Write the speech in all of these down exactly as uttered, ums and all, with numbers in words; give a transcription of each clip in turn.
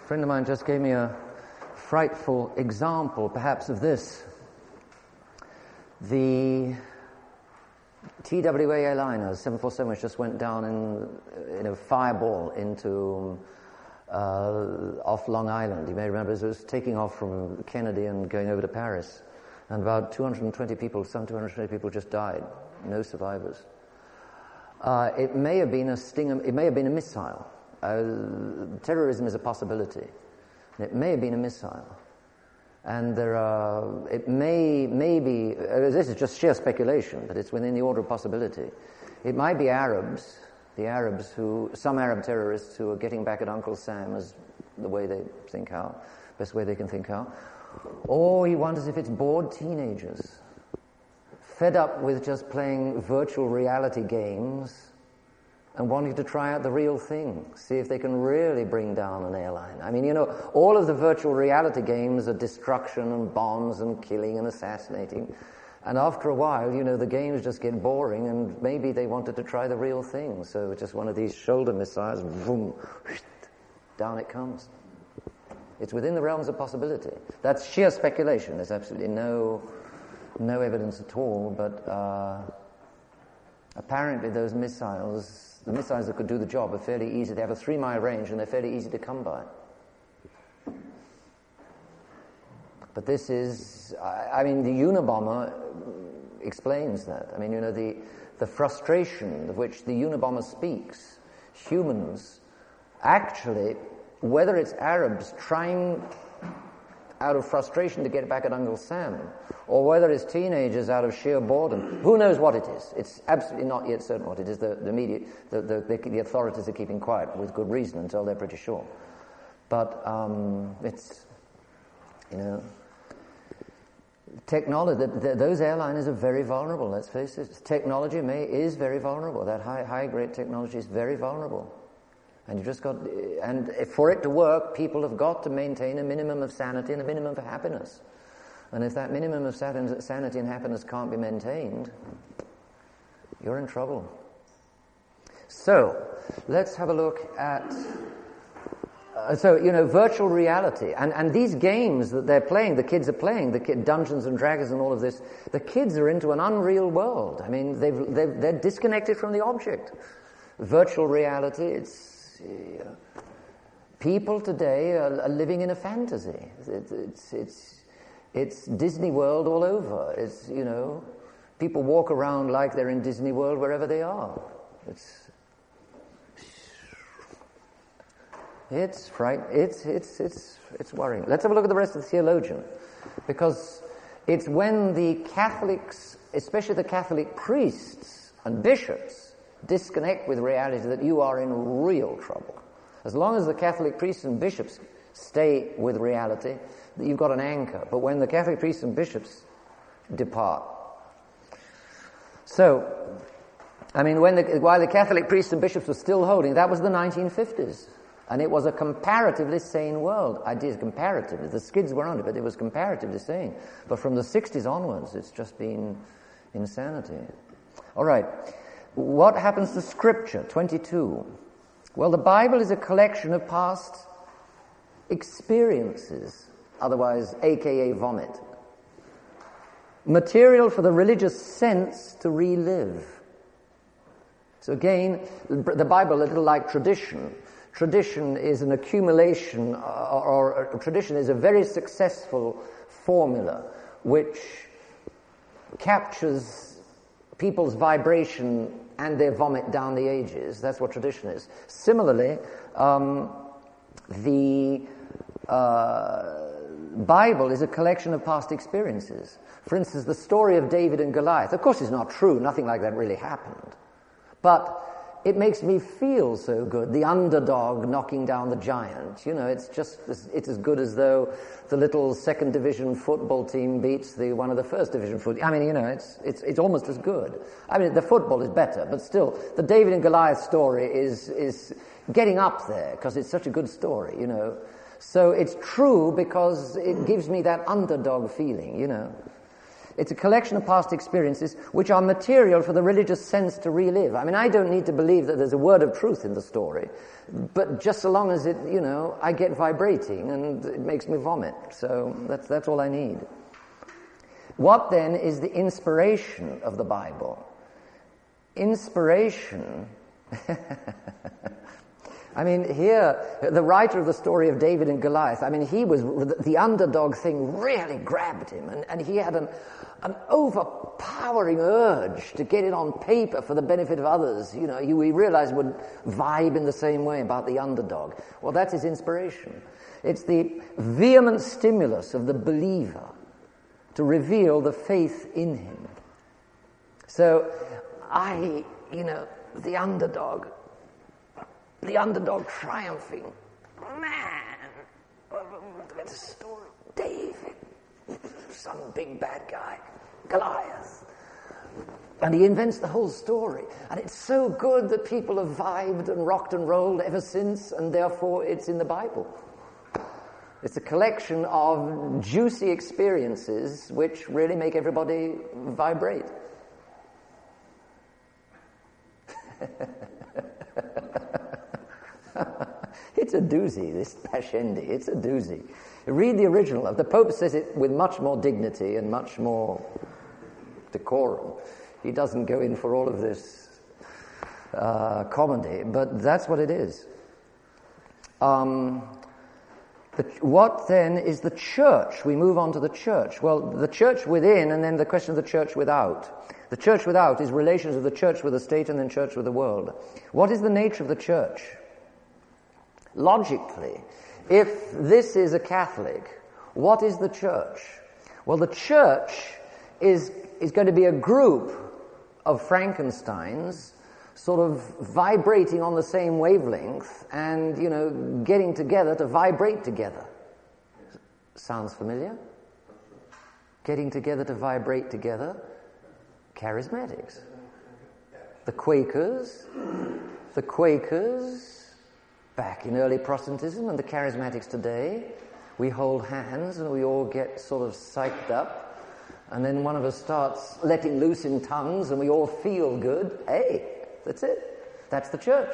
friend of mine just gave me a frightful example, perhaps, of this. The T W A airliner seven forty-seven, which just went down in, in a fireball into uh, off Long Island. You may remember it was taking off from Kennedy and going over to Paris, and about two hundred twenty people, some two hundred twenty people just died. No survivors. Uh, it may have been a Stinger. It may have been a missile. Uh, terrorism is a possibility. It may have been a missile. And there are, it may, maybe, uh, this is just sheer speculation, but it's within the order of possibility. It might be Arabs, the Arabs who, some Arab terrorists who are getting back at Uncle Sam as the way they think how, best way they can think how. Or he wonders if it's bored teenagers, fed up with just playing virtual reality games and wanting to try out the real thing, see if they can really bring down an airline. I mean, you know, all of the virtual reality games are destruction and bombs and killing and assassinating. And after a while, you know, the games just get boring, and maybe they wanted to try the real thing. So just one of these shoulder missiles, boom, down it comes. It's within the realms of possibility. That's sheer speculation. There's absolutely no, no evidence at all, but uh, apparently those missiles... The missiles that could do the job are fairly easy. They have a three-mile range, and they're fairly easy to come by. But this is, I, I mean, the Unabomber explains that. I mean, you know, the, the frustration of which the Unabomber speaks, humans, actually, whether it's Arabs trying out of frustration to get back at Uncle Sam, or whether it's teenagers out of sheer boredom. Who knows what it is? It's absolutely not yet certain what it is. The, the media, the, the, the, the authorities are keeping quiet with good reason until they're pretty sure. But um, it's, you know, technology, the, the, those airliners are very vulnerable, let's face it. Technology may, is very vulnerable. That high, high-grade technology is very vulnerable. And you've just got, and for it to work, people have got to maintain a minimum of sanity and a minimum of happiness. And if that minimum of sanity and happiness can't be maintained, you're in trouble. So, let's have a look at, uh, so, you know, virtual reality. And, and these games that they're playing, the kids are playing, the kid, Dungeons and Dragons and all of this, the kids are into an unreal world. I mean, they've, they've, they're disconnected from the object. Virtual reality, it's, Uh, people today are, are living in a fantasy. It's, it's it's it's Disney World all over. It's, you know, people walk around like they're in Disney World wherever they are. It's it's fright. It's it's it's it's worrying. Let's have a look at the rest of the theologian, because it's when the Catholics, especially the Catholic priests and bishops, disconnect with reality that you are in real trouble. As long as the Catholic priests and bishops stay with reality, you've got an anchor. But when the Catholic priests and bishops depart. So, I mean, when the, while the Catholic priests and bishops were still holding, that was the nineteen fifties. And it was a comparatively sane world. I did comparatively. The skids were on it, but it was comparatively sane. But from the sixties onwards, it's just been insanity. All right. What happens to Scripture? twenty-two. Well, the Bible is a collection of past experiences, otherwise a k a vomit. Material for the religious sense to relive. So again, the Bible, a little like tradition. Tradition is an accumulation, or, or, or tradition is a very successful formula which captures people's vibration and their vomit down the ages. That's what tradition is. Similarly, um, the uh, Bible is a collection of past experiences. For instance, the story of David and Goliath. Of course, it's not true. Nothing like that really happened. But it makes me feel so good. The underdog knocking down the giant. You know, it's just, it's as good as though the little second division football team beats the one of the first division football. I mean, you know, it's, it's, it's almost as good. I mean, the football is better, but still, the David and Goliath story is, is getting up there because it's such a good story, you know. So it's true because it gives me that underdog feeling, you know. It's a collection of past experiences which are material for the religious sense to relive. I mean, I don't need to believe that there's a word of truth in the story, but just so long as it, you know, I get vibrating and it makes me vomit. So that's, that's all I need. What then is the inspiration of the Bible? Inspiration... I mean, here, the writer of the story of David and Goliath, I mean, he was, the underdog thing really grabbed him, and, and he had an, an overpowering urge to get it on paper for the benefit of others. You know, you, we realized would vibe in the same way about the underdog. Well, that's his inspiration. It's the vehement stimulus of the believer to reveal the faith in him. So, I, you know, the underdog... The underdog triumphing. Man, that's a story. David, some big bad guy. Goliath. And he invents the whole story. And it's so good that people have vibed and rocked and rolled ever since, and therefore it's in the Bible. It's a collection of juicy experiences which really make everybody vibrate. It's a doozy, this Pascendi. It's a doozy. Read the original. The Pope says it with much more dignity and much more decorum. He doesn't go in for all of this uh, comedy, but that's what it is. Um, the, what then is the church? We move on to the church. Well, the church within, and then the question of the church without. The church without is relations of the church with the state and then church with the world. What is the nature of the church? Logically, if this is a Catholic, what is the church? Well, the church is, is going to be a group of Frankensteins sort of vibrating on the same wavelength and, you know, getting together to vibrate together. Sounds familiar? Getting together to vibrate together. Charismatics. The Quakers, the Quakers, back in early Protestantism, and the Charismatics today, we hold hands and we all get sort of psyched up, and then one of us starts letting loose in tongues and we all feel good. Hey, that's it. That's the church.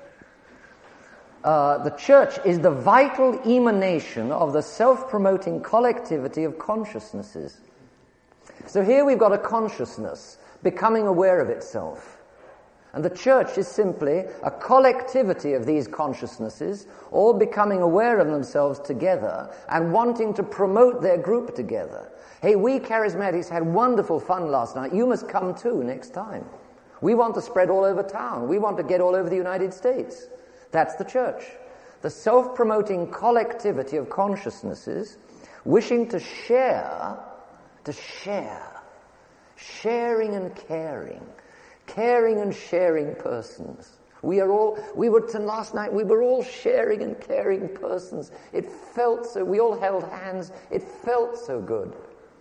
Uh, the church is the vital emanation of the self-promoting collectivity of consciousnesses. So here we've got a consciousness becoming aware of itself. And the church is simply a collectivity of these consciousnesses, all becoming aware of themselves together and wanting to promote their group together. Hey, we charismatics had wonderful fun last night. You must come too next time. We want to spread all over town. We want to get all over the United States. That's the church. The self-promoting collectivity of consciousnesses wishing to share, to share, sharing and caring. Caring and sharing persons. We are all, we were, to last night, we were all sharing and caring persons. It felt so, we all held hands. It felt so good.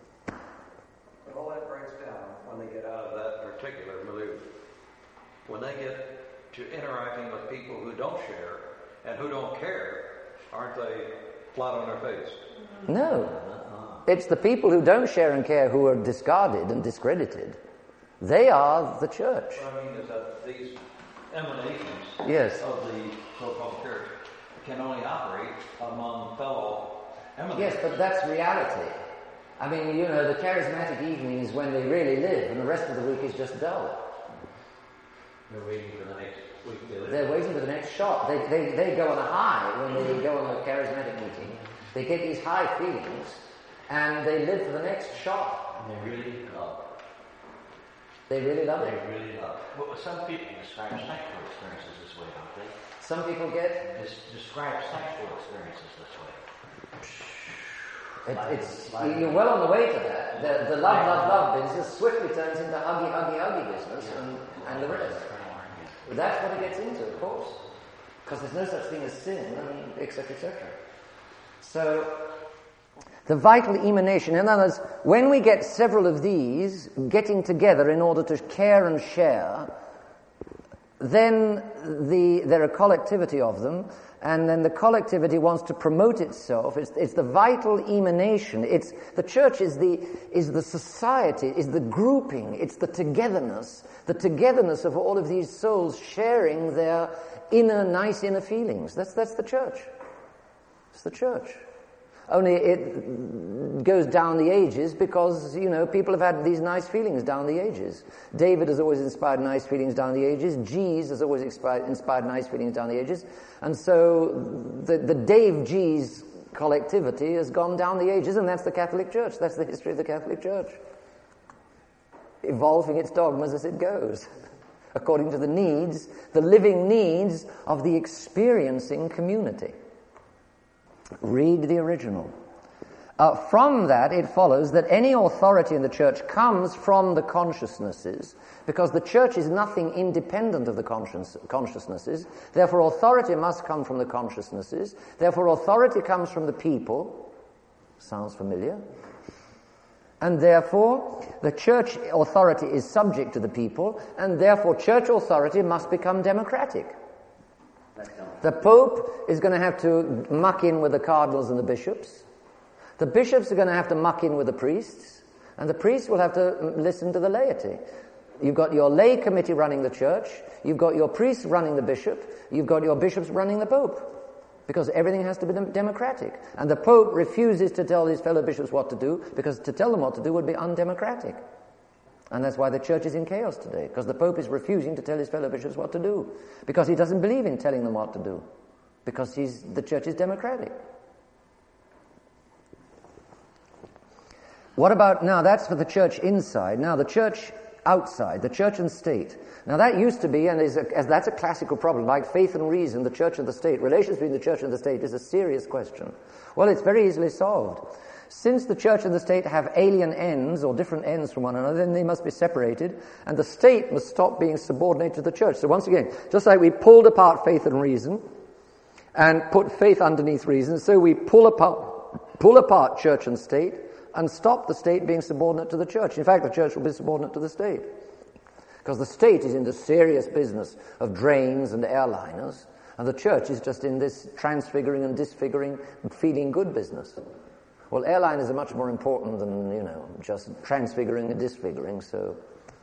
But all that breaks down when they get out of that particular milieu. When they get to interacting with people who don't share and who don't care, aren't they flat on their face? No. It's the people who don't share and care who are discarded and discredited. They are the church. What I mean is that these emanations yes. of the so-called church can only operate among fellow emanators. Yes, but that's reality. I mean, you know, the charismatic evening is when they really live, and the rest of the week is just dull. They're waiting for the next week. They live. They're waiting for the next shot. They, they, they go on a high when they go on a charismatic meeting. They get these high feelings, and they live for the next shot. And they really love. They really love They it. really love. Well, some people describe sexual experiences this way, don't they? Some people get... Des- describe sexual experiences this way. It, it's you're well on the way to that. The, the love, love, love business swiftly turns into huggy, huggy, huggy business, and, and the rest. But that's what it gets into, of course, because there's no such thing as sin, and et cetera, et cetera. So the vital emanation, in other words, when we get several of these getting together in order to care and share, then the, there are a collectivity of them, and then the collectivity wants to promote itself. It's, it's the vital emanation. It's, the church is the, is the society, is the grouping, it's the togetherness, the togetherness of all of these souls sharing their inner, nice inner feelings. That's, that's the church. It's the church. Only it goes down the ages because, you know, people have had these nice feelings down the ages. David has always inspired nice feelings down the ages. Gees has always inspired, inspired nice feelings down the ages. And so the, the Dave Gees collectivity has gone down the ages, and that's the Catholic Church. That's the history of the Catholic Church. Evolving its dogmas as it goes, according to the needs, the living needs of the experiencing community. Read the original. Uh, from that, it follows that any authority in the church comes from the consciousnesses, because the church is nothing independent of the conscious, consciousnesses. Therefore, authority must come from the consciousnesses. Therefore, authority comes from the people. Sounds familiar? And therefore, the church authority is subject to the people, and therefore, church authority must become democratic. The Pope is going to have to muck in with the cardinals and the bishops. The bishops are going to have to muck in with the priests. And the priests will have to listen to the laity. You've got your lay committee running the church. You've got your priests running the bishop. You've got your bishops running the Pope. Because everything has to be democratic. And the Pope refuses to tell his fellow bishops what to do, because to tell them what to do would be undemocratic. And that's why the church is in chaos today, because the Pope is refusing to tell his fellow bishops what to do, because he doesn't believe in telling them what to do, because he's, the church is democratic. What about, now that's for the church inside, now the church outside, the church and state. Now that used to be, and is a, as that's a classical problem, like faith and reason, the church and the state. Relations between the church and the state is a serious question. Well, it's very easily solved. Since the church and the state have alien ends, or different ends from one another, then they must be separated, and the state must stop being subordinate to the church. So once again, just like we pulled apart faith and reason, and put faith underneath reason, so we pull apart, pull apart church and state, and stop the state being subordinate to the church. In fact, the church will be subordinate to the state. Because the state is in the serious business of drains and airliners, and the church is just in this transfiguring and disfiguring, feeling good business. Well, airliners are much more important than, you know, just transfiguring and disfiguring, so...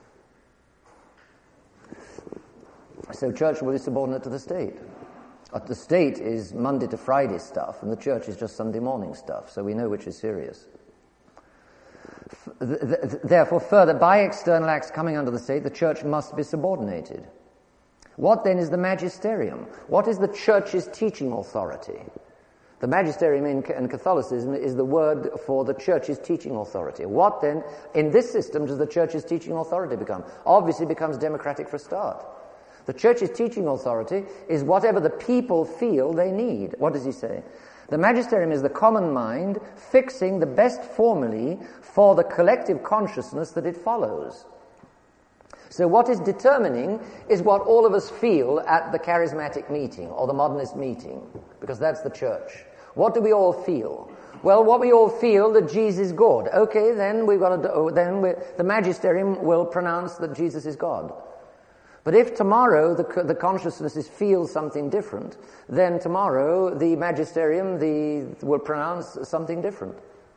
So church will be subordinate to the state. Uh, the state is Monday to Friday stuff, and the church is just Sunday morning stuff, so we know which is serious. F- th- th- therefore, further, by external acts coming under the state, the church must be subordinated. What then is the magisterium? What is the church's teaching authority? The magisterium in, in Catholicism is the word for the church's teaching authority. What then, in this system, does the church's teaching authority become? Obviously, it becomes democratic for a start. The church's teaching authority is whatever the people feel they need. What does he say? The magisterium is the common mind fixing the best formulae for the collective consciousness that it follows. So what is determining is what all of us feel at the charismatic meeting or the modernist meeting, because that's the church. What do we all feel? Well, what we all feel that Jesus is God. Okay, then we've got to. Then we, the magisterium will pronounce that Jesus is God. But if tomorrow the, the consciousness is feels something different, then tomorrow the magisterium the will pronounce something different.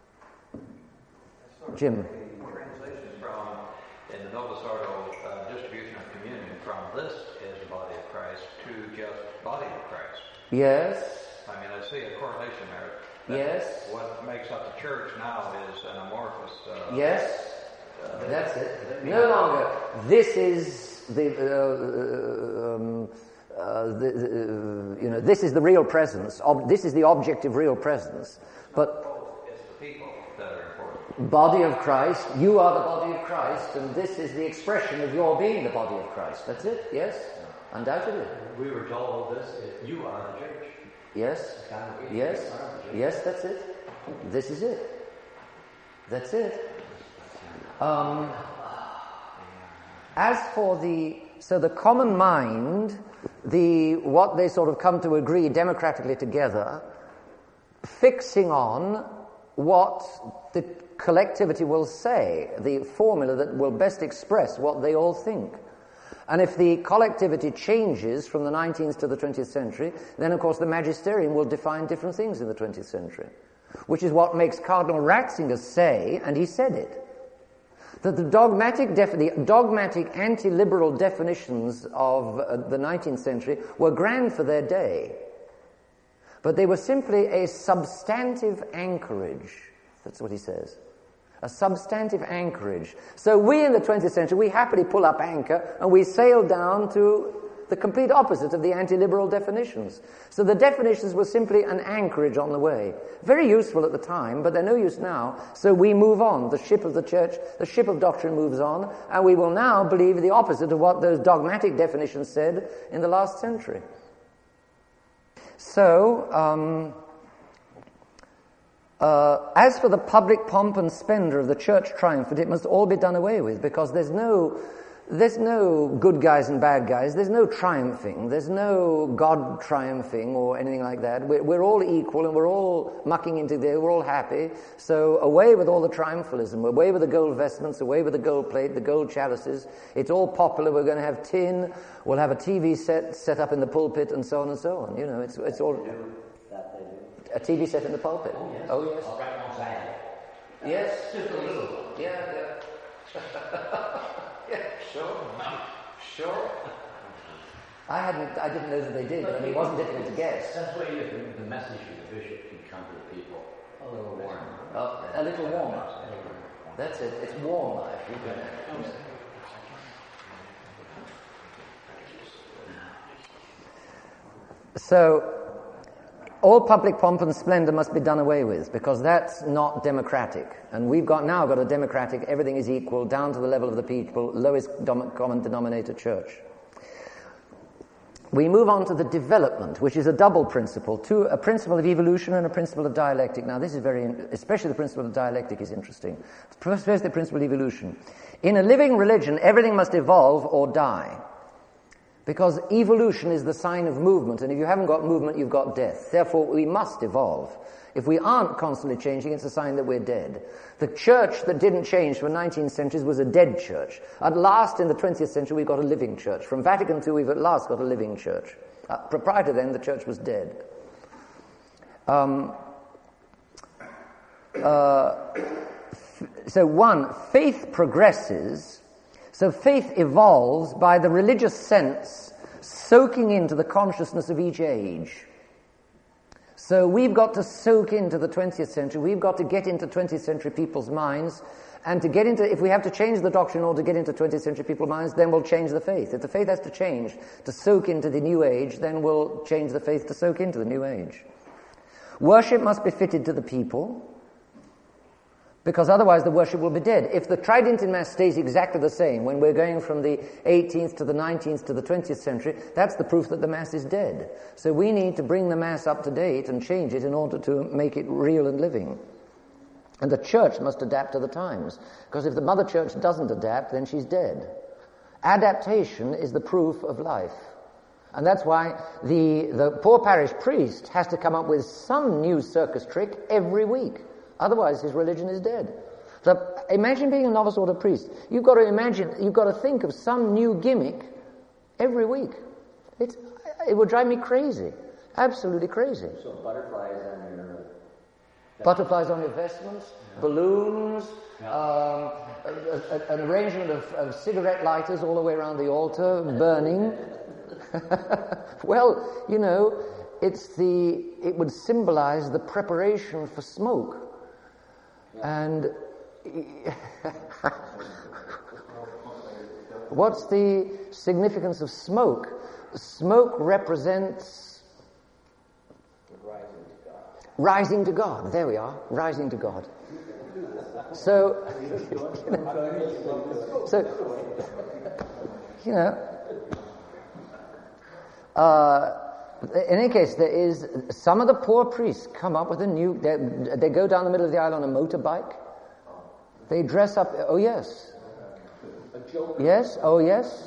Jim. Translation from in the Novus Ordo uh, distribution of communion from this is the body of Christ to just body of Christ. Yes. I mean, I see a correlation there. That Yes. What makes up the church now is an amorphous. Uh, Yes. Uh, That's it. No longer. This is the, uh, um, uh, the, the you know, this is the real presence. Ob- this is the objective real presence. But it's the people that are important. body of Christ, you are the body of Christ, and this is the expression of your being the body of Christ. That's it. Yes, undoubtedly. We were told this: you are the church. Yes. Yes. Yes. That's it. This is it. That's it. Um, as for the, so the common mind, the, what they sort of come to agree democratically together, fixing on what the collectivity will say, the formula that will best express what they all think. And if the collectivity changes from the nineteenth to the twentieth century, then of course the magisterium will define different things in the twentieth century, which is what makes Cardinal Ratzinger say, and he said it, that the dogmatic, def- the dogmatic anti-liberal definitions of uh, the nineteenth century were grand for their day, but they were simply a substantive anchorage. That's what he says. A substantive anchorage. So we in the twentieth century, we happily pull up anchor and we sail down to the complete opposite of the anti-liberal definitions. So the definitions were simply an anchorage on the way. Very useful at the time, but they're no use now. So we move on. The ship of the church, the ship of doctrine moves on, and we will now believe the opposite of what those dogmatic definitions said in the last century. So, um, uh, as for the public pomp and splendor of the church triumphant, it must all be done away with, because there's no There's no good guys and bad guys. There's no triumphing. There's no God triumphing or anything like that. We're, we're all equal and we're all mucking into there. We're all happy. So away with all the triumphalism. Away with the gold vestments. Away with the gold plate, the gold chalices. It's all popular. We're going to have tin. We'll have a T V set set up in the pulpit and so on and so on. You know, it's it's all a T V set in the pulpit. Oh yes. Oh yes. All right, on Saturday. Yes. Just a little one. Yeah. Yeah. Yeah, sure, sure. I hadn't, I didn't know that they did, but I mean, it wasn't difficult to guess. That's where you, the message of the bishop can come to the people a little warmer. Oh, a little warmer. That's it. It's warm life. You can. So, all public pomp and splendor must be done away with, because that's not democratic. And we've got now got a democratic, everything is equal, down to the level of the people, lowest dom- common denominator church. We move on to the development, which is a double principle, two, a principle of evolution and a principle of dialectic. Now this is very, especially the principle of dialectic is interesting. First, the principle of evolution. In a living religion, everything must evolve or die. Because evolution is the sign of movement, and if you haven't got movement, you've got death. Therefore, we must evolve. If we aren't constantly changing, it's a sign that we're dead. The church that didn't change for nineteen centuries was a dead church. At last, in the twentieth century, we've got a living church. From Vatican Two, we've at last got a living church. Uh, prior to then, the church was dead. Um, uh, so one, faith progresses. So faith evolves by the religious sense soaking into the consciousness of each age. So we've got to soak into the twentieth century. We've got to get into twentieth century people's minds. And to get into, if we have to change the doctrine in order to get into twentieth century people's minds, then we'll change the faith. If the faith has to change to soak into the new age, then we'll change the faith to soak into the new age. Worship must be fitted to the people, because otherwise the worship will be dead. If the Tridentine Mass stays exactly the same, when we're going from the eighteenth to the nineteenth to the twentieth century, that's the proof that the Mass is dead. So we need to bring the Mass up to date and change it in order to make it real and living. And the Church must adapt to the times, because if the Mother Church doesn't adapt, then she's dead. Adaptation is the proof of life. And that's why the, the poor parish priest has to come up with some new circus trick every week. Otherwise, his religion is dead. So imagine being a novice order priest. You've got to imagine, you've got to think of some new gimmick every week. It's, it would drive me crazy. Absolutely crazy. So butterflies on your... Butterflies on your vestments, balloons, um, a, a, an arrangement of, of cigarette lighters all the way around the altar, burning. Well, you know, it's the, it would symbolize the preparation for smoke. And what's the significance of smoke? Smoke represents rising to God. There we are, rising to God. So, so you know, uh, in any case, there is some of the poor priests come up with a new. They go down the middle of the aisle on a motorbike. They dress up. Oh yes, yes. Oh yes.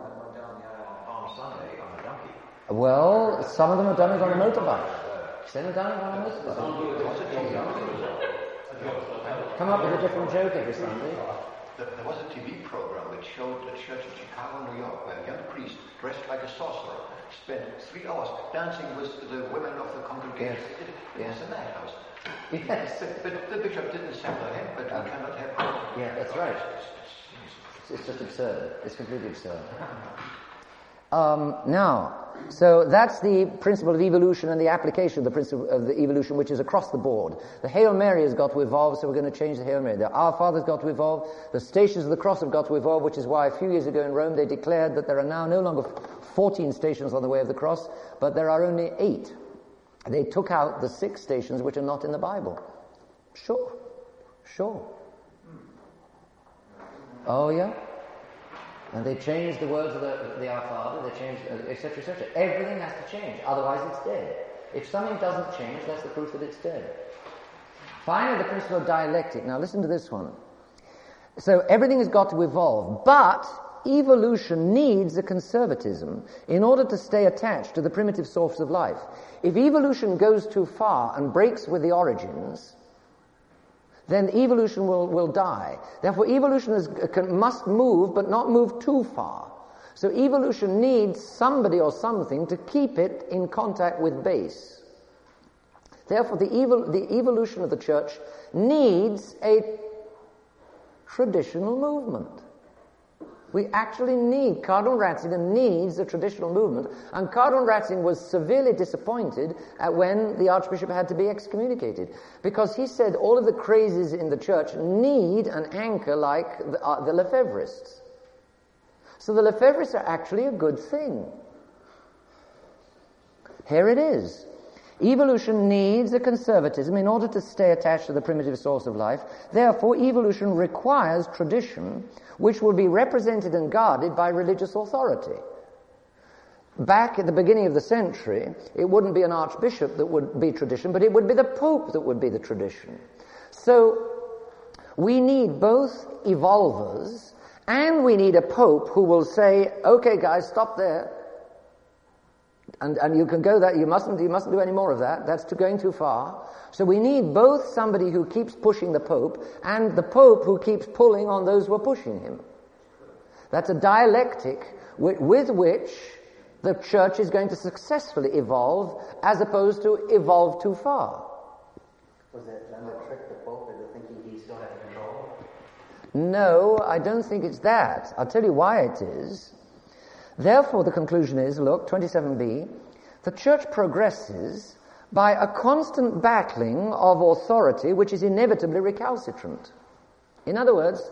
Well, some of them have done it on a motorbike. Some have done it on a motorbike. Come up with a different joke every Sunday. There, there was a T V program which showed a church in Chicago, New York, where a young priest, dressed like a sorcerer, spent three hours dancing with the women of the congregation. Yes. It, it Yes. was a madhouse. Yes. But, but the bishop didn't censor him, but we cannot have... Yeah, that's right. It's just absurd. It's completely absurd. Um, now, so that's the principle of evolution and the application of the principle of the evolution, which is across the board. The Hail Mary has got to evolve, so we're going to change the Hail Mary. The Our Father's got to evolve. The Stations of the Cross have got to evolve, which is why a few years ago in Rome they declared that there are now no longer fourteen stations on the way of the cross, but there are only eight. They took out the six stations which are not in the Bible. Sure. Sure. Oh, yeah? And they changed the words of the, the Our Father, they changed, et cetera, et cetera. Everything has to change, otherwise it's dead. If something doesn't change, that's the proof that it's dead. Finally, the principle of dialectic. Now listen to this one. So everything has got to evolve, but evolution needs a conservatism in order to stay attached to the primitive source of life. If evolution goes too far and breaks with the origins, then evolution will, will die. Therefore, evolution is, can, must move, but not move too far. So evolution needs somebody or something to keep it in contact with base. Therefore, the, evol- the evolution of the church needs a traditional movement. We actually need, Cardinal Ratzinger needs a traditional movement, and Cardinal Ratzinger was severely disappointed at when the Archbishop had to be excommunicated, because he said all of the crazes in the church need an anchor like the, uh, the Lefebvrists. So the Lefebvrists are actually a good thing. Here it is. Evolution needs a conservatism in order to stay attached to the primitive source of life. Therefore, evolution requires tradition, which will be represented and guarded by religious authority. Back at the beginning of the century, it wouldn't be an archbishop that would be tradition, but it would be the pope that would be the tradition. So, we need both evolvers, and we need a pope who will say, okay guys, stop there. And, and you can go that, you mustn't, you mustn't do any more of that. That's too, going too far. So we need both somebody who keeps pushing the Pope and the Pope who keeps pulling on those who are pushing him. That's a dialectic with, with which the church is going to successfully evolve as opposed to evolve too far. Was that then the trick the Pope into thinking he still had control? No, I don't think it's that. I'll tell you why it is. Therefore, the conclusion is, look, twenty-seven b, the church progresses by a constant battling of authority which is inevitably recalcitrant. In other words,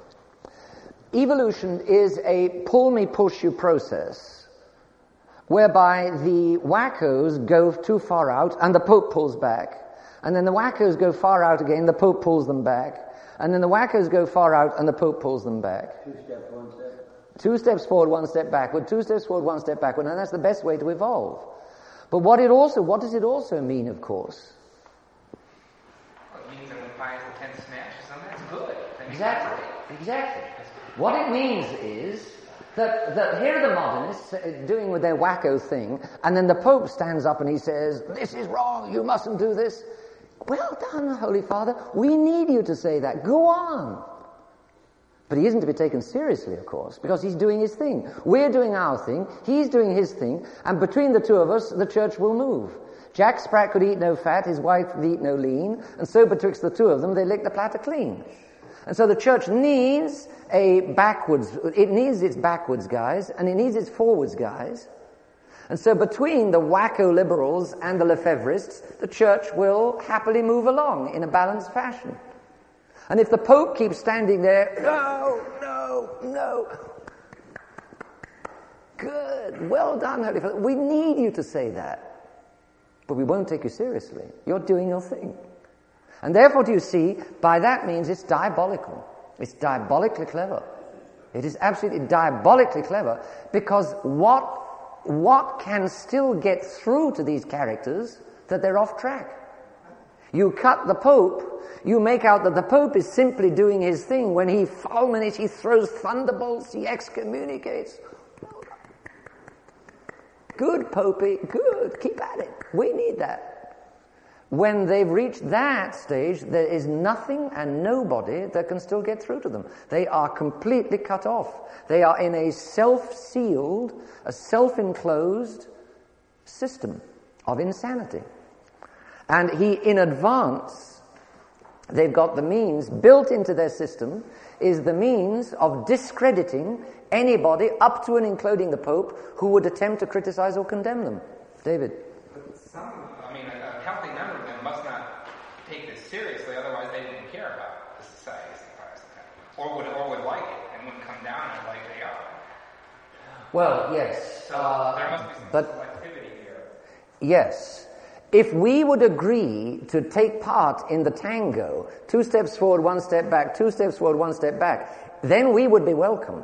evolution is a pull-me-push-you process whereby the wackos go too far out and the Pope pulls back. And then the wackos go far out again, the Pope pulls them back. And then the wackos go far out and the Pope pulls them back. Two steps, one step. Two steps forward, one step backward, two steps forward, one step backward, and that's the best way to evolve. But what it also, what does it also mean, of course? Well, it means that when fires the tent smash or something, that's good. That means Exactly, that's exactly. What it means is that, that here are the modernists doing with their wacko thing, and then the Pope stands up and he says, this is wrong, you mustn't do this. Well done, Holy Father, we need you to say that, go on. But he isn't to be taken seriously, of course, because he's doing his thing. We're doing our thing, he's doing his thing, and between the two of us, the church will move. Jack Sprat could eat no fat, his wife could eat no lean, and so betwixt the two of them, they lick the platter clean. And so the church needs a backwards, it needs its backwards guys, and it needs its forwards guys. And so between the wacko liberals and the Lefebvrists, the church will happily move along in a balanced fashion. And if the Pope keeps standing there, no, no, no. Good, well done, Holy Father. We need you to say that. But we won't take you seriously. You're doing your thing. And therefore, do you see, by that means it's diabolical. It's diabolically clever. It is absolutely diabolically clever, because what, what can still get through to these characters that they're off track? You cut the Pope, you make out that the Pope is simply doing his thing. When he fulminates, he throws thunderbolts, he excommunicates. Good, Popey, good, keep at it. We need that. when they've reached that stage, there is nothing and nobody that can still get through to them. They are completely cut off. They are in a self-sealed, a self-enclosed system of insanity. And he, in advance, they've got the means, built into their system, is the means of discrediting anybody up to and including the Pope who would attempt to criticize or condemn them. David? Some, I mean, a healthy number of them must not take this seriously, otherwise they wouldn't care about the society of Saint Pius X, or would, or would like it, and wouldn't come down as like they are. Well, yes. So uh, there must be some but, selectivity here. Yes. If we would agree to take part in the tango, two steps forward, one step back, two steps forward, one step back, then we would be welcome.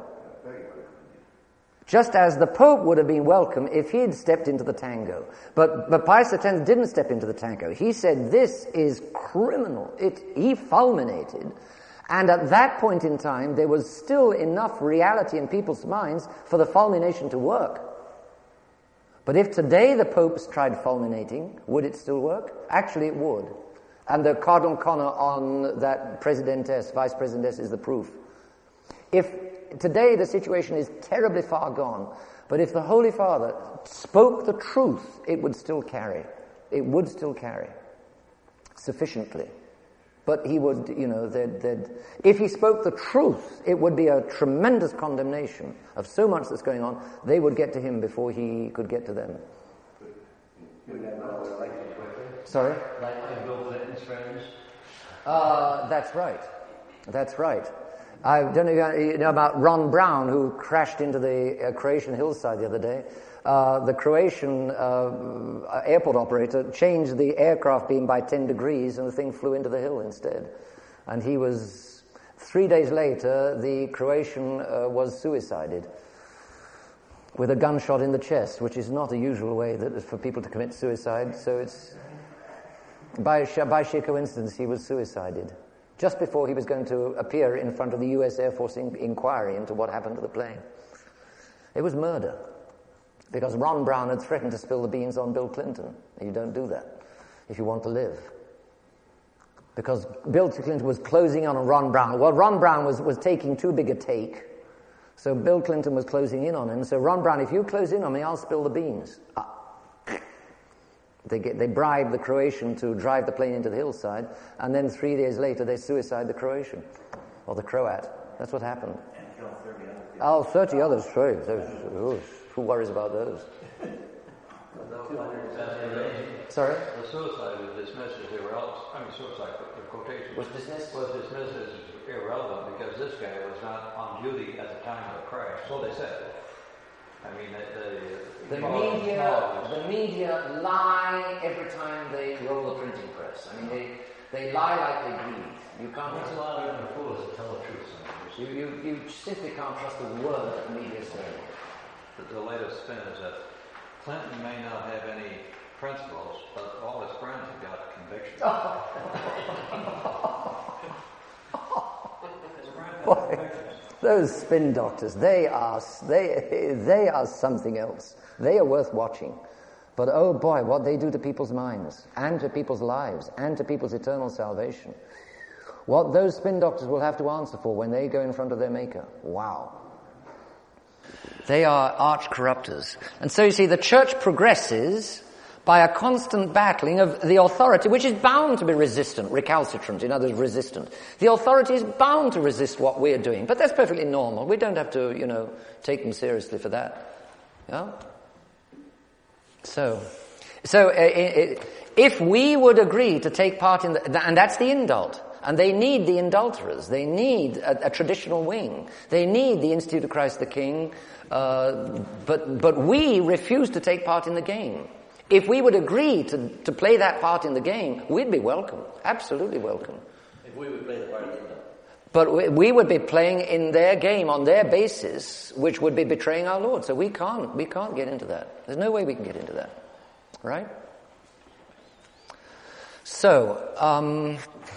Just as the Pope would have been welcome if he had stepped into the tango. But, but Pius X didn't step into the tango. He said, this is criminal. It, he fulminated. And at that point in time, there was still enough reality in people's minds for the fulmination to work. But if today the Pope's tried fulminating, would it still work? Actually, it would. And the Cardinal Connor on that Presidentess, Vice Presidentess, is the proof. If today the situation is terribly far gone, but if the Holy Father spoke the truth, it would still carry. It would still carry. Sufficiently. But he would, you know, they'd, they'd, if he spoke the truth, it would be a tremendous condemnation of so much that's going on. They would get to him before he could get to them. Sorry? Like Bill Clinton's friends? Uh, that's right. That's right. I don't know if you know about Ron Brown, who crashed into the uh, Croatian hillside the other day. Uh, the Croatian uh, airport operator changed the aircraft beam by ten degrees and the thing flew into the hill instead. And he was, three days later, the Croatian uh, was suicided with a gunshot in the chest, which is not a usual way that for people to commit suicide. So it's, by, by sheer coincidence, he was suicided just before he was going to appear in front of the U S Air Force in- inquiry into what happened to the plane. It was murder. Because Ron Brown had threatened to spill the beans on Bill Clinton. You don't do that if you want to live. Because Bill Clinton was closing on Ron Brown. Well, Ron Brown was, was taking too big a take. So Bill Clinton was closing in on him. So Ron Brown, if you close in on me, I'll spill the beans. Ah. They get, they bribed the Croatian to drive the plane into the hillside, and then three days later they suicide the Croatian. Or the Croat. That's what happened. And killed thirty other people. Oh, thirty others, true. Those, those, who worries about those? Sorry? The suicide was dismissed as irrelevant. I mean, suicide, the quotation Was dismissed? was dismissed as irrelevant because this guy was not on duty at the time of the crash. So they said. I mean, the, The media, the media lie every time they roll the printing press. I mean, they, they lie like they breathe. You can't. There's a lot of them fools that tell the truth sometimes. You, you, you simply can't trust a word that the media says. the, the latest spin is that Clinton may not have any principles, but all his friends have got convictions. Boy, those spin doctors, they are, they, they are something else. They are worth watching. But oh boy, what they do to people's minds, and to people's lives, and to people's eternal salvation. What those spin doctors will have to answer for when they go in front of their Maker. Wow. They are arch corrupters. And so you see, the church progresses by a constant battling of the authority, which is bound to be resistant, recalcitrant, in other words, resistant. The authority is bound to resist what we're doing, but that's perfectly normal. We don't have to, you know, take them seriously for that. Yeah? So, so uh, if we would agree to take part in the, and that's the indult, and they need the indulterers, they need a, a traditional wing, they need the Institute of Christ the King, uh, but but we refuse to take part in the game. If we would agree to, to play that part in the game, we'd be welcome, absolutely welcome. If we would play the part of the indult. But we, we would be playing in their game on their basis, which would be betraying our Lord. So we can't, we can't get into that. There's no way we can get into that. Right? So, um,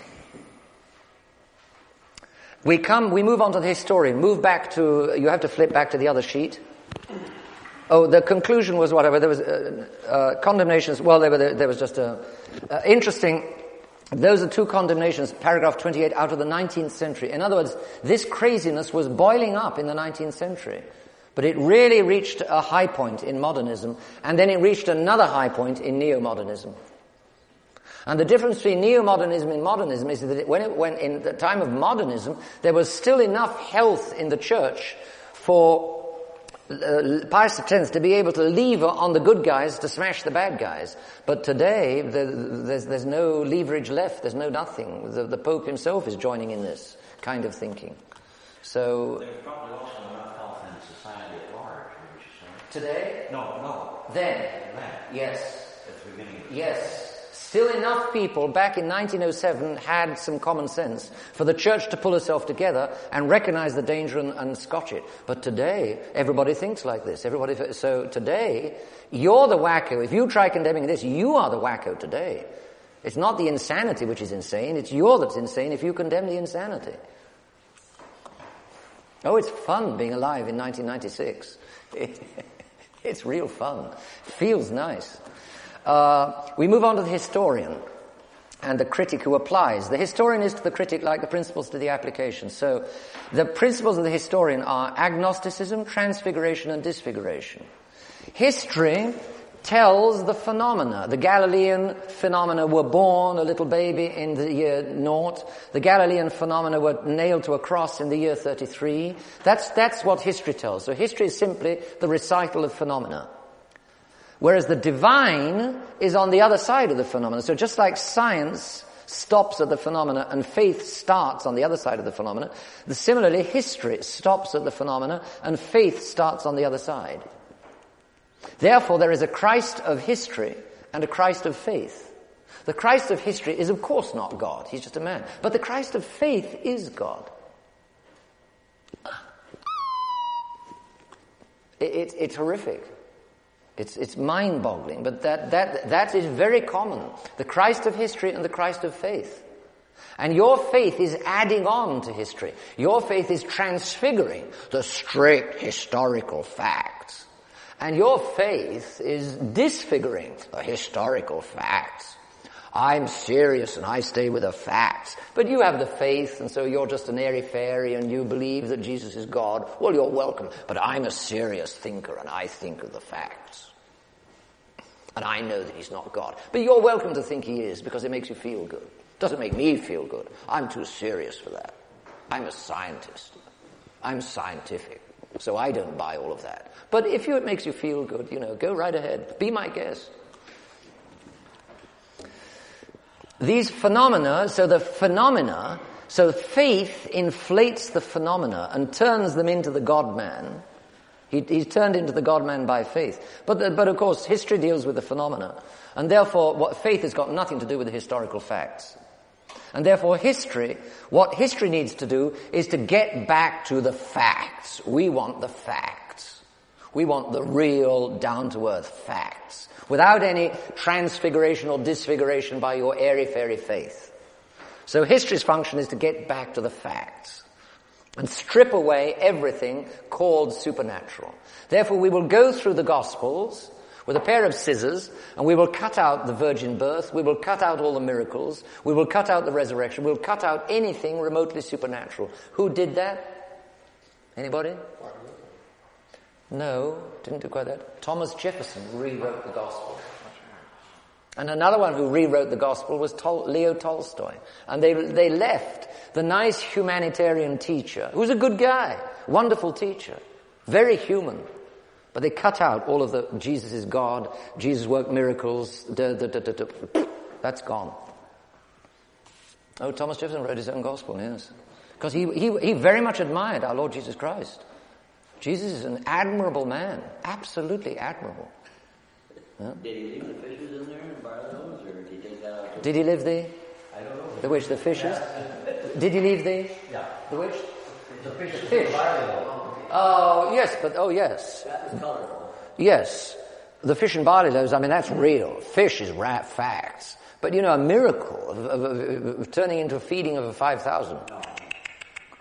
we come, we move on to the historian. Move back to, you have to flip back to the other sheet. Oh, the conclusion was whatever. There was uh, uh, condemnations. Well, there, were, there, there was just a uh, interesting. Those are two condemnations, paragraph twenty-eight, out of the nineteenth century. In other words, this craziness was boiling up in the nineteenth century. But it really reached a high point in modernism, and then it reached another high point in neo-modernism. And the difference between neo-modernism and modernism is that it, when, it, when in the time of modernism, there was still enough health in the church for uh, Pius X to be able to lever on the good guys to smash the bad guys. But today, the, there's, there's no leverage left. There's no nothing. The, the Pope himself is joining in this kind of thinking. So there's probably also enough health in society at large, would you say? Today? No, no. Then? Then. Yes. At the beginning. Yes. Still enough people back in nineteen oh seven had some common sense for the church to pull herself together and recognize the danger and, and scotch it. But today, everybody thinks like this. Everybody. So today, you're the wacko. If you try condemning this, you are the wacko today. It's not the insanity which is insane. It's you're that's insane if you condemn the insanity. Oh, it's fun being alive in nineteen ninety-six. It's real fun. Feels nice. Uh, we move on to the historian and the critic who applies. The historian is to the critic like the principles to the application. So the principles of the historian are agnosticism, transfiguration, and disfiguration. History tells the phenomena. The Galilean phenomena were born, a little baby, in the year naught. The Galilean phenomena were nailed to a cross in the year thirty-three. That's, that's what history tells. So history is simply the recital of phenomena. Whereas the divine is on the other side of the phenomena. So just like science stops at the phenomena and faith starts on the other side of the phenomena, the, similarly history stops at the phenomena and faith starts on the other side. Therefore, there is a Christ of history and a Christ of faith. The Christ of history is, of course, not God. He's just a man. But the Christ of faith is God. It, it, it's horrific. It's, it's mind-boggling, but that, that, that is very common. The Christ of history and the Christ of faith. And your faith is adding on to history. Your faith is transfiguring the strict historical facts. And your faith is disfiguring the historical facts. I'm serious and I stay with the facts. But you have the faith, and so you're just an airy-fairy and you believe that Jesus is God. Well, you're welcome. But I'm a serious thinker and I think of the facts. And I know that he's not God. But you're welcome to think he is because it makes you feel good. It doesn't make me feel good. I'm too serious for that. I'm a scientist. I'm scientific. So I don't buy all of that. But if you, it makes you feel good, you know, go right ahead. Be my guest. These phenomena, so the phenomena, so faith inflates the phenomena and turns them into the God-man. He, he's turned into the God-man by faith. But, the, but of course, history deals with the phenomena. And therefore, what faith has got nothing to do with the historical facts. And therefore, history, what history needs to do is to get back to the facts. We want the facts. We want the real, down-to-earth facts. Without any transfiguration or disfiguration by your airy-fairy faith. So history's function is to get back to the facts and strip away everything called supernatural. Therefore, we will go through the Gospels with a pair of scissors and we will cut out the virgin birth, we will cut out all the miracles, we will cut out the resurrection, we'll cut out anything remotely supernatural. Who did that? Anybody? No, didn't do quite that. Thomas Jefferson rewrote the Gospel. And another one who rewrote the Gospel was Tol- Leo Tolstoy. And they they left the nice humanitarian teacher, who was a good guy, wonderful teacher, very human. But they cut out all of the Jesus is God, Jesus worked miracles, da, da, da, da, da. That's gone. Oh, Thomas Jefferson wrote his own Gospel, yes. Because he, he, he very much admired our Lord Jesus Christ. Jesus is an admirable man. Absolutely admirable. Huh? Did he leave the fishes in there and borrow those, or did he take that out? Did he leave the? I don't know. The which? The fishes? Did he leave the? Yeah. The which? The fishes. Fish. Oh, yes, but, oh, yes. That was colorful. Yes. The fish and barley loaves, I mean, that's real. Fish is rat facts. But, you know, a miracle of, of, of, of turning into a feeding of a five thousand.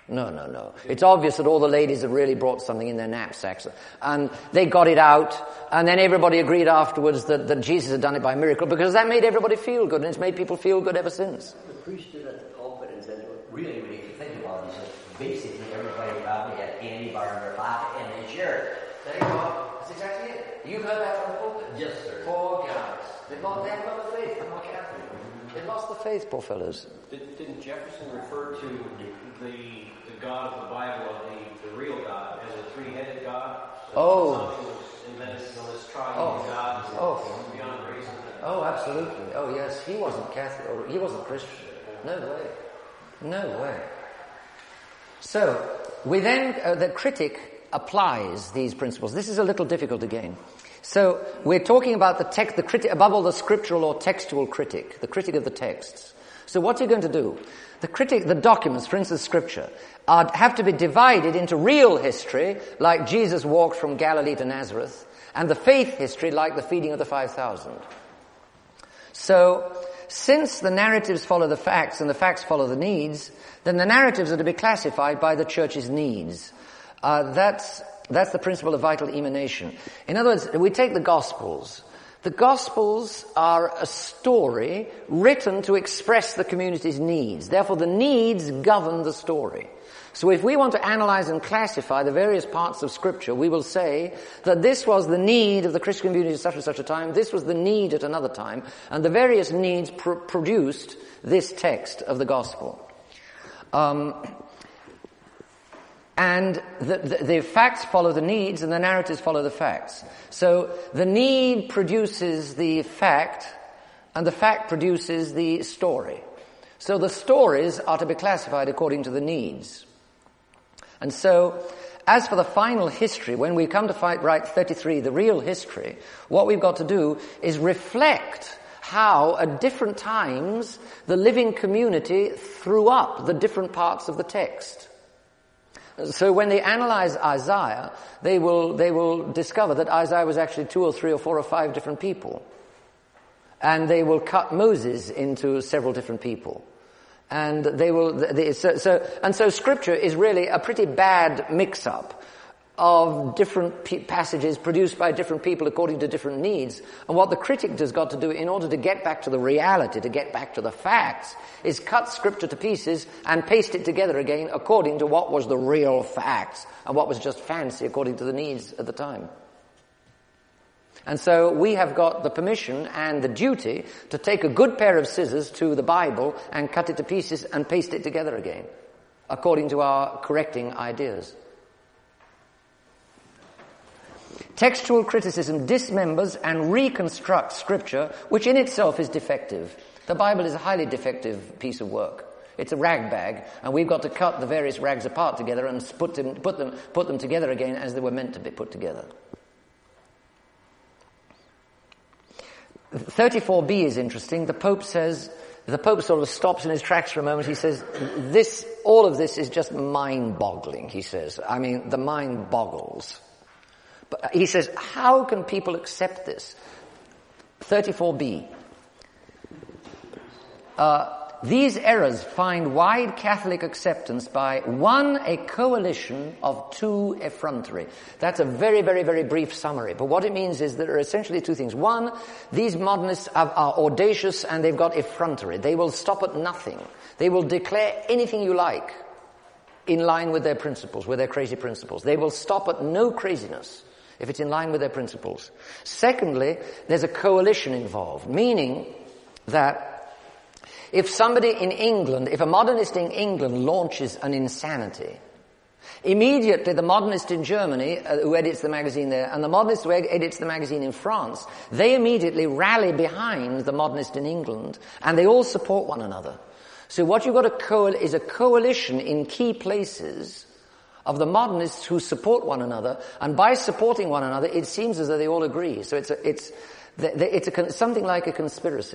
No, no, no. It's obvious that all the ladies had really brought something in their knapsacks. And they got it out, and then everybody agreed afterwards that, that Jesus had done it by miracle, because that made everybody feel good, and it's made people feel good ever since. The priest stood at the pulpit and said, really, really, if you think about it, he said, basically everybody probably had candy bar in their pocket and a shirt. There you go. That's exactly it. You've heard that from the pulpit? Yes, sir. Poor guys. They've lost, they've got the faith. They're not Catholic. They've lost the faith, poor fellows. Did, didn't Jefferson refer to the, the God of the Bible, the, the real God, as a three-headed God? So Oh. something was invented, so this triune Oh. God is Oh. beyond reason. Oh, absolutely. Oh, yes. He wasn't Catholic, or he wasn't Christian. No way. No way. So, we then, uh, the critic applies these principles. This is a little difficult again. So, we're talking about the text, the critic, above all the scriptural or textual critic, the critic of the texts. So what's he going to do? The critic, the documents, for instance, scripture, are, have to be divided into real history, like Jesus walked from Galilee to Nazareth, and the faith history, like the feeding of the five thousand. So, since the narratives follow the facts and the facts follow the needs, then the narratives are to be classified by the church's needs. Uh, that's, that's the principle of vital emanation. In other words, we take the Gospels. The Gospels are a story written to express the community's needs. Therefore, the needs govern the story. So if we want to analyze and classify the various parts of Scripture, we will say that this was the need of the Christian community at such and such a time, this was the need at another time, and the various needs pr- produced this text of the Gospel. Um, and the, the, the facts follow the needs and the narratives follow the facts. So the need produces the fact and the fact produces the story. So the stories are to be classified according to the needs. And so, as for the final history, when we come to fight, write thirty-three, the real history, what we've got to do is reflect how at different times the living community threw up the different parts of the text. So when they analyze Isaiah, they will, they will discover that Isaiah was actually two or three or four or five different people. And they will cut Moses into several different people. And they will, they, so, so, and so scripture is really a pretty bad mix-up of different p- passages produced by different people according to different needs. And what the critic has got to do in order to get back to the reality, to get back to the facts, is cut scripture to pieces and paste it together again according to what was the real facts and what was just fancy according to the needs at the time. And so we have got the permission and the duty to take a good pair of scissors to the Bible and cut it to pieces and paste it together again, according to our correcting ideas. Textual criticism dismembers and reconstructs Scripture, which in itself is defective. The Bible is a highly defective piece of work. It's a rag bag, and we've got to cut the various rags apart together and put them, put them, put them together again as they were meant to be put together. thirty-four b is interesting. The Pope says, the Pope sort of stops in his tracks for a moment. He says, this, all of this is just mind-boggling, he says. I mean, the mind boggles. But he says, how can people accept this? thirty-four b. Uh, these errors find wide Catholic acceptance by, one, a coalition of two effrontery. That's a very, very, very brief summary. But what it means is there are essentially two things. One, these modernists are, are audacious and they've got effrontery. They will stop at nothing. They will declare anything you like in line with their principles, with their crazy principles. They will stop at no craziness if it's in line with their principles. Secondly, there's a coalition involved, meaning that if somebody in England, if a modernist in England launches an insanity, immediately the modernist in Germany, uh, who edits the magazine there, and the modernist who ed- edits the magazine in France, they immediately rally behind the modernist in England, and they all support one another. So what you've got a co- is a coalition in key places of the modernists who support one another, and by supporting one another, it seems as though they all agree. So it's a, it's, it's a, something like a conspiracy.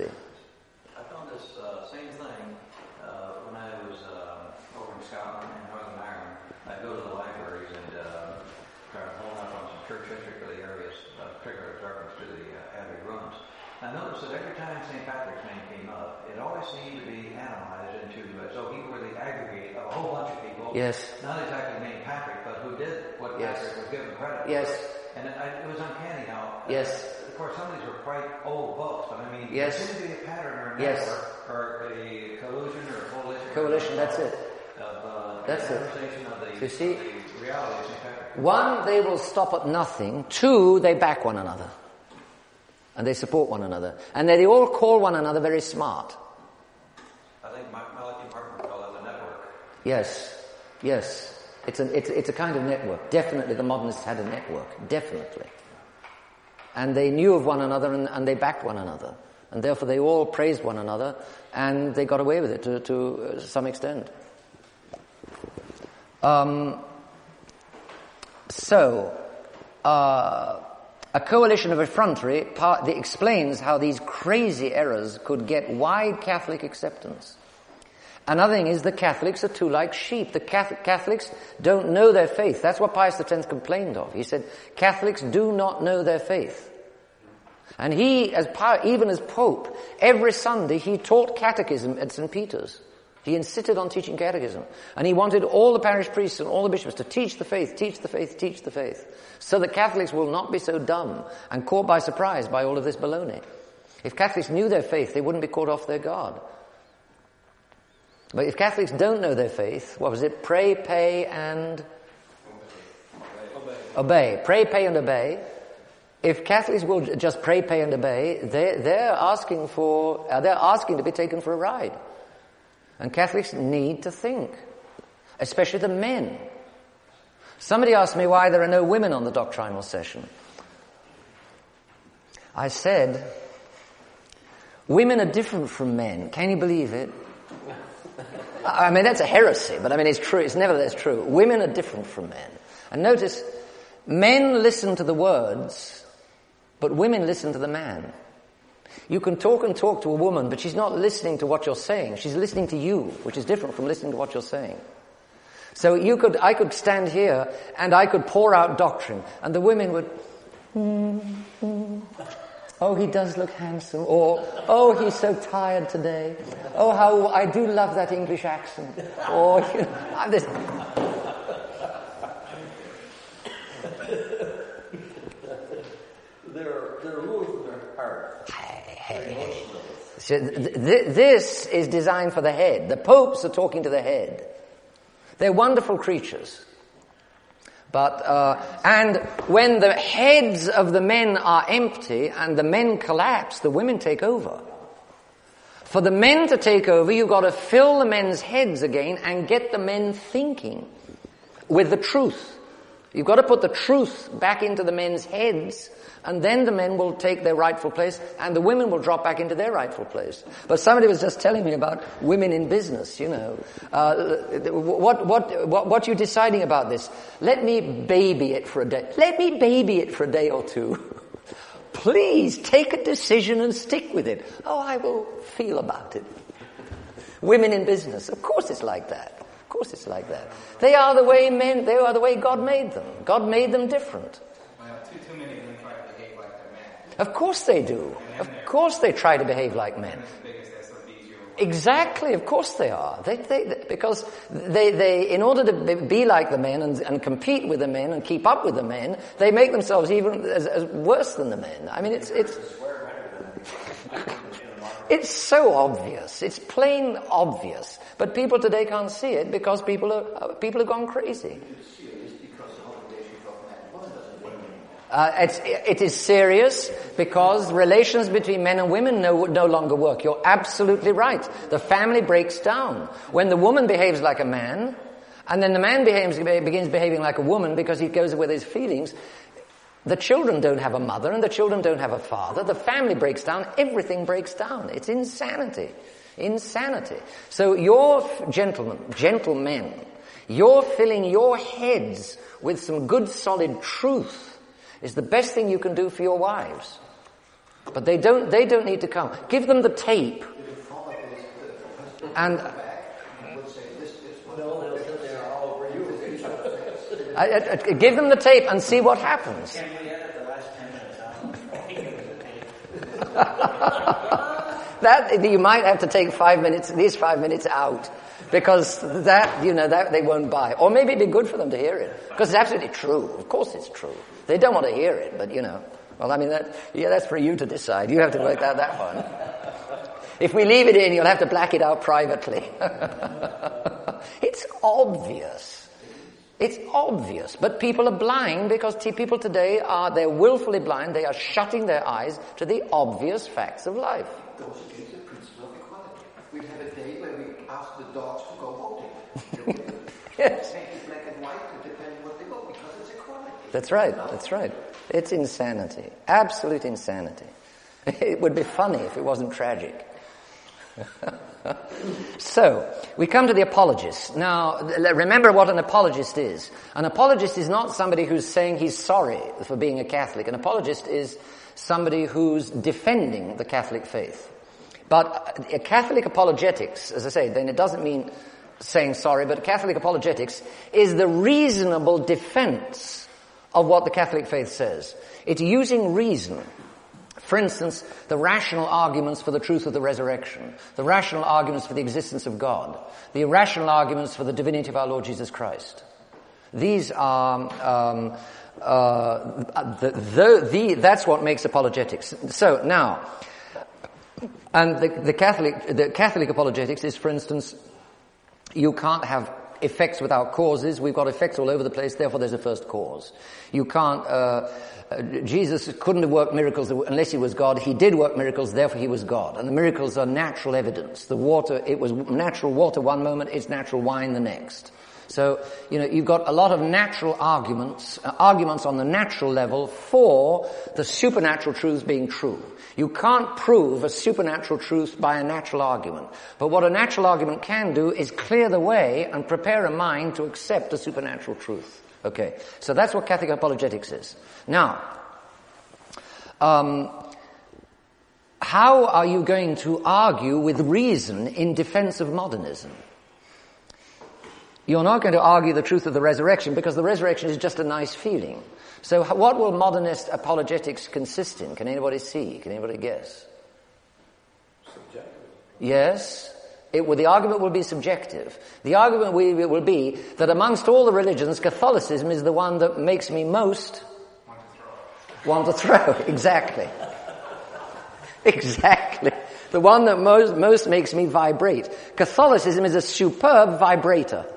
I noticed that every time Saint Patrick's name came up, it always seemed to be animalized in into, uh, so he were the aggregate of a whole bunch of people. Yes. Not exactly named Patrick, but who did what Yes. Patrick was given credit for. Yes. And it, I, it was uncanny how. Yes. Uh, of course, some of these were quite old books, but I mean, Yes. there seems to be a pattern or a Yes. network or a collusion or a coalition. Coalition, that's it. Of, uh, That's it. conversation of the, You see? of the reality of Saint Patrick. One, they will stop at nothing. Two, they back one another. And they support one another. And they all call one another very smart. I think Malachi Martin would call it a network. Yes, yes. It's a, it's, it's a kind of network. Definitely the modernists had a network. Definitely. And they knew of one another and, and they backed one another. And therefore they all praised one another and they got away with it to, to some extent. Um, so, uh, a coalition of effrontery part, that explains how these crazy errors could get wide Catholic acceptance. Another thing is the Catholics are too like sheep. The Catholics don't know their faith. That's what Pius the tenth complained of. He said, Catholics do not know their faith. And he, as even as Pope, every Sunday he taught catechism at Saint Peter's. He insisted on teaching catechism. And he wanted all the parish priests and all the bishops to teach the faith, teach the faith, teach the faith. So that Catholics will not be so dumb and caught by surprise by all of this baloney. If Catholics knew their faith, they wouldn't be caught off their guard. But if Catholics don't know their faith, what was it? Pray, pay, and obey. Obey. Pray, pay, and obey. If Catholics will just pray, pay, and obey, they're, they're asking for, uh, they're asking to be taken for a ride. And Catholics need to think, especially the men. Somebody asked me why there are no women on the doctrinal session. I said, women are different from men. Can you believe it? I mean, that's a heresy, but I mean, it's true. It's nevertheless true. Women are different from men. And notice, men listen to the words, but women listen to the man. You can talk and talk to a woman, but she's not listening to what you're saying. She's listening to you, which is different from listening to what you're saying. So you could, I could stand here and I could pour out doctrine, and the women would, mm, mm, oh, he does look handsome, or, oh, he's so tired today. Oh, how I do love that English accent. Or, you know, I'm this. There are, there are rules in their heart. Hey, hey, hey. So th- th- this is designed for the head. The popes are talking to the head. They're wonderful creatures. But, uh, and when the heads of the men are empty and the men collapse, the women take over. For the men to take over, you've got to fill the men's heads again and get the men thinking with the truth. You've got to put the truth back into the men's heads, and then the men will take their rightful place, and the women will drop back into their rightful place. But somebody was just telling me about women in business, you know. Uh, what, what, what, what are you deciding about this? Let me baby it for a day. Let me baby it for a day or two. Please take a decision and stick with it. Oh, I will feel about it. Women in business, of course it's like that. Of course it's like that. They are the way men, they are the way God made them. God made them different. Well, too, too many of them try to behave like they're men. Of course they do. Of course they try to behave like men. Exactly, of course they are. They, they, because they, they, in order to be like the men and, and compete with the men and keep up with the men, they make themselves even as, as worse than the men. I mean, it's, it's, it's so obvious. It's plain obvious. But people today can't see it because people are, people have gone crazy. Uh, it's, it is serious because relations between men and women no, no longer work. You're absolutely right. The family breaks down. When the woman behaves like a man, and then the man behaves, begins behaving like a woman because he goes with his feelings, the children don't have a mother and the children don't have a father. The family breaks down. Everything breaks down. It's insanity. Insanity. So you're, gentlemen, gentlemen, you're filling your heads with some good solid truth is the best thing you can do for your wives. But they don't, they don't need to come. Give them the tape. And I, I, I, give them the tape and see what happens. that, you might have to take five minutes, these five minutes out. Because that, you know, that they won't buy. Or maybe it'd be good for them to hear it. Because it's absolutely true. Of course it's true. They don't want to hear it, but you know. Well, I mean, that, yeah, that's for you to decide. You have to work out that one. If we leave it in, you'll have to black it out privately. It's obvious. It's obvious. But people are blind because t- people today are, they're willfully blind. They are shutting their eyes to the obvious facts of life. Goes against the principle of equality. We have a day where we ask the dogs to go voting. Yes. Make it black and white to depend what they vote because it's equality. That's right. That's right. It's insanity. Absolute insanity. It would be funny if it wasn't tragic. So, we come to the apologist. Now, remember what an apologist is. An apologist is not somebody who's saying he's sorry for being a Catholic. An apologist is somebody who's defending the Catholic faith. But a Catholic apologetics, as I say, then it doesn't mean saying sorry, but Catholic apologetics is the reasonable defense of what the Catholic faith says. It's using reason. For instance, the rational arguments for the truth of the resurrection, the rational arguments for the existence of God, the irrational arguments for the divinity of our Lord Jesus Christ. These are, um, uh, the, the, the, that's what makes apologetics. So now, and the, the Catholic, the Catholic apologetics is, for instance, you can't have effects without causes. We've got effects all over the place, therefore there's a first cause. You can't, uh, uh, Jesus couldn't have worked miracles unless he was God. He did work miracles, therefore he was God. And the miracles are natural evidence. The water, it was natural water one moment, it's natural wine the next. So, you know, you've got a lot of natural arguments, uh, arguments on the natural level for the supernatural truths being true. You can't prove a supernatural truth by a natural argument. But what a natural argument can do is clear the way and prepare a mind to accept a supernatural truth. Okay, so that's what Catholic apologetics is. Now, um, how are you going to argue with reason in defense of modernism? You're not going to argue the truth of the resurrection because the resurrection is just a nice feeling. So what will modernist apologetics consist in? Can anybody see? Can anybody guess? Subjective. Yes. It will, the argument will be subjective. The argument will, will be that amongst all the religions, Catholicism is the one that makes me most want to throw. Want to throw. Exactly. Exactly. The one that most, most makes me vibrate. Catholicism is a superb vibrator.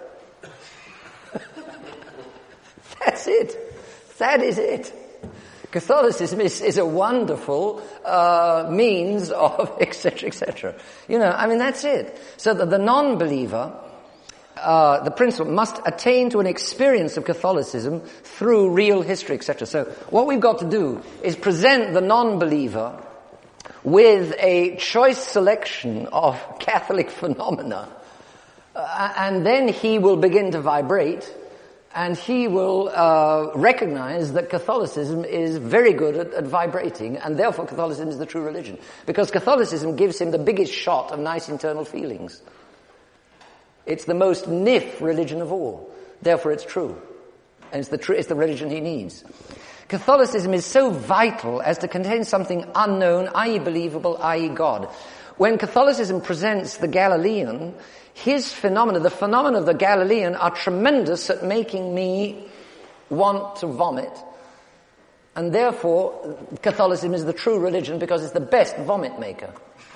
That's it. That is it. Catholicism is, is a wonderful uh, means of et cetera, et cetera. You know, I mean, that's it. So that the non-believer, uh, the principle, must attain to an experience of Catholicism through real history, et cetera. So what we've got to do is present the non-believer with a choice selection of Catholic phenomena, uh, and then he will begin to vibrate. And he will uh, recognize that Catholicism is very good at, at vibrating, and therefore Catholicism is the true religion. Because Catholicism gives him the biggest shot of nice internal feelings. It's the most nif religion of all. Therefore it's true. And it's the, tr- it's the religion he needs. Catholicism is so vital as to contain something unknown, that is believable, that is God. When Catholicism presents the Galilean, his phenomena, the phenomena of the Galilean, are tremendous at making me want to vomit. And therefore, Catholicism is the true religion because it's the best vomit maker.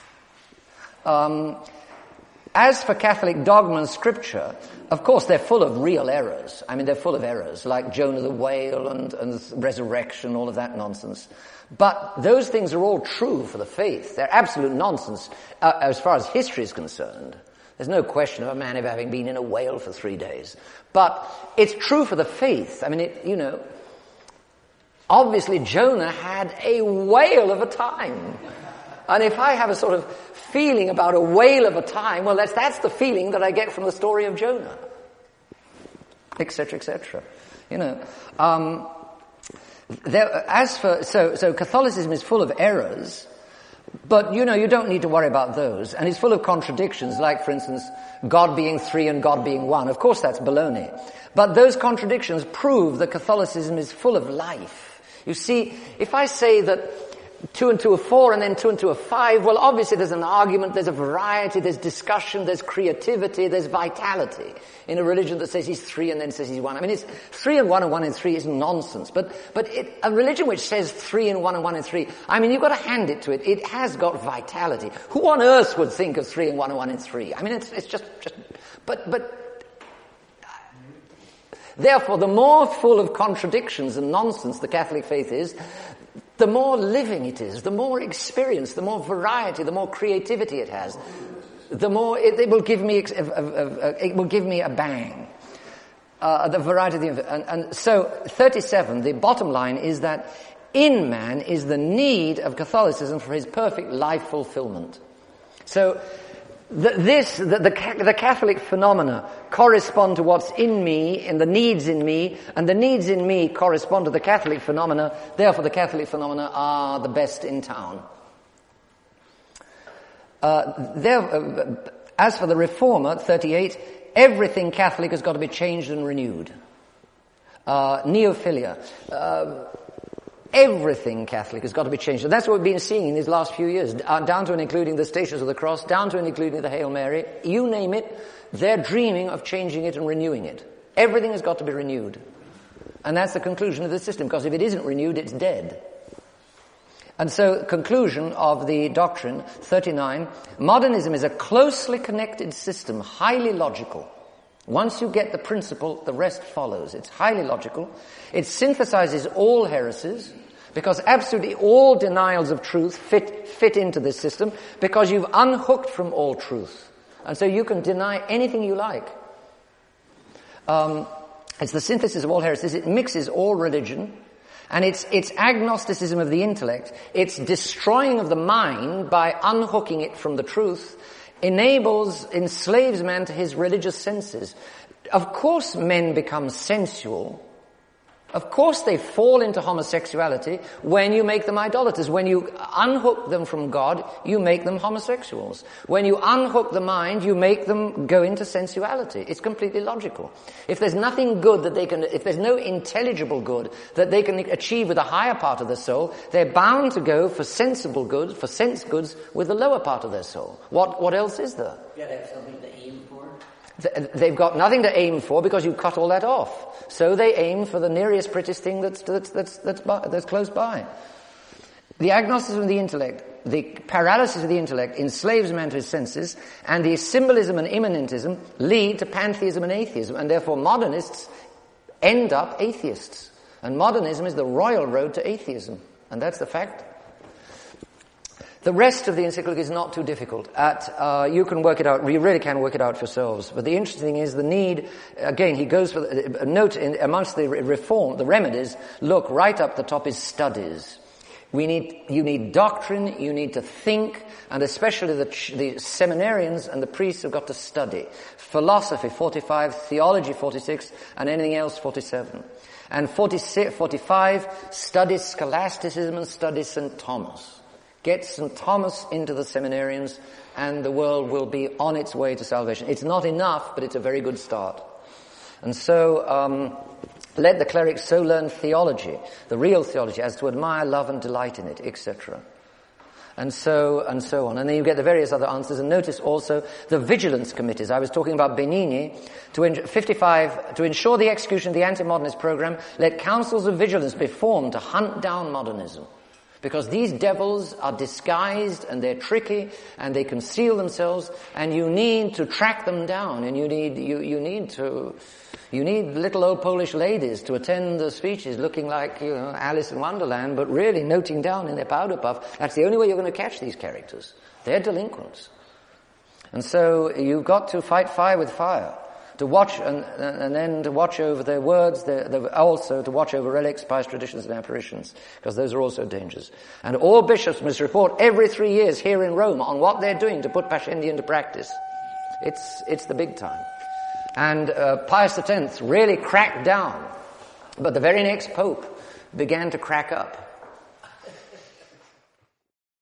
Um, as for Catholic dogma and scripture, of course they're full of real errors. I mean, they're full of errors, like Jonah the whale and, and resurrection, all of that nonsense. But those things are all true for the faith. They're absolute nonsense uh, as far as history is concerned. There's no question of a man ever having been in a whale for three days. But it's true for the faith. I mean, it, you know, obviously Jonah had a whale of a time. And if I have a sort of feeling about a whale of a time, well, that's, that's the feeling that I get from the story of Jonah. Et cetera, et cetera. You know, um, there, as for, so, so Catholicism is full of errors. But, you know, you don't need to worry about those. And it's full of contradictions, like, for instance, God being three and God being one. Of course, that's baloney. But those contradictions prove that Catholicism is full of life. You see, if I say that two and two are four, and then two and two are five. Well, obviously there's an argument, there's a variety, there's discussion, there's creativity, there's vitality in a religion that says he's three and then says he's one. I mean, it's three and one and one and three is nonsense. But but it, a religion which says three and one and one and three, I mean, you've got to hand it to it. It has got vitality. Who on earth would think of three and one and one and three? I mean, it's it's just just. But but. Therefore, the more full of contradictions and nonsense the Catholic faith is, the more living it is, the more experience, the more variety, the more creativity it has, the more it, it will give me it will give me a bang. Uh, the variety of the, and, and so thirty-seven. The bottom line is that in man is the need of Catholicism for his perfect life fulfillment. So. The, this, the, the, the Catholic phenomena correspond to what's in me and the needs in me, and the needs in me correspond to the Catholic phenomena. Therefore, the Catholic phenomena are the best in town. Uh, there, uh, as for the Reformer, thirty-eight, everything Catholic has got to be changed and renewed. Uh, neophilia. Uh, Everything Catholic has got to be changed. And that's what we've been seeing in these last few years, uh, down to and including the Stations of the Cross, down to and including the Hail Mary. You name it, they're dreaming of changing it and renewing it. Everything has got to be renewed. And that's the conclusion of the system, because if it isn't renewed, it's dead. And so, conclusion of the doctrine, thirty-nine, modernism is a closely connected system, highly logical. Once you get the principle, the rest follows. It's highly logical. It synthesizes all heresies, because absolutely all denials of truth fit fit into this system, because you've unhooked from all truth. And so you can deny anything you like. Um, it's the synthesis of all heresies. It mixes all religion. And it's, it's agnosticism of the intellect. It's destroying of the mind by unhooking it from the truth. Enables, enslaves man to his religious senses. Of course men become sensual. Of course they fall into homosexuality when you make them idolaters. When you unhook them from God, you make them homosexuals. When you unhook the mind, you make them go into sensuality. It's completely logical. If there's nothing good that they can, if there's no intelligible good that they can achieve with the higher part of their soul, they're bound to go for sensible goods, for sense goods with the lower part of their soul. What, what else is there? You gotta have something to aim for. They've got nothing to aim for because you cut all that off. So they aim for the nearest, prettiest thing that's that's that's that's, by, that's close by. The agnosticism of the intellect, the paralysis of the intellect, enslaves man to his senses, and the symbolism and immanentism lead to pantheism and atheism, and therefore modernists end up atheists. And modernism is the royal road to atheism, and that's the fact. The rest of the encyclical is not too difficult. At, uh, you can work it out, you really can work it out for yourselves. But the interesting thing is the need, again, he goes for, a note in, amongst the reform, the remedies, look, right up the top is studies. We need, you need doctrine, you need to think, and especially the, the seminarians and the priests have got to study. Philosophy, forty-five, theology, forty-six, and anything else, forty-seven. And forty-six, forty-five, study scholasticism and study Saint Thomas. Get Saint Thomas into the seminarians, and the world will be on its way to salvation. It's not enough, but it's a very good start. And so, um, let the clerics so learn theology, the real theology, as to admire, love, and delight in it, et cetera. And so, and so on. And then you get the various other answers. And notice also the vigilance committees. I was talking about Benigni. To in, fifty-five, to ensure the execution of the anti-modernist program, let councils of vigilance be formed to hunt down modernism. Because these devils are disguised and they're tricky and they conceal themselves, and you need to track them down, and you need, you, you need to, you need little old Polish ladies to attend the speeches looking like, you know, Alice in Wonderland, but really noting down in their powder puff. That's the only way you're going to catch these characters. They're delinquents. And so you've got to fight fire with fire. To watch, and, and then to watch over their words, their, their, also to watch over relics, pious traditions, and apparitions, because those are also dangers. And all bishops must report every three years here in Rome on what they're doing to put Pascendi into practice. It's, it's the big time. And uh, Pius X really cracked down, but the very next pope began to crack up.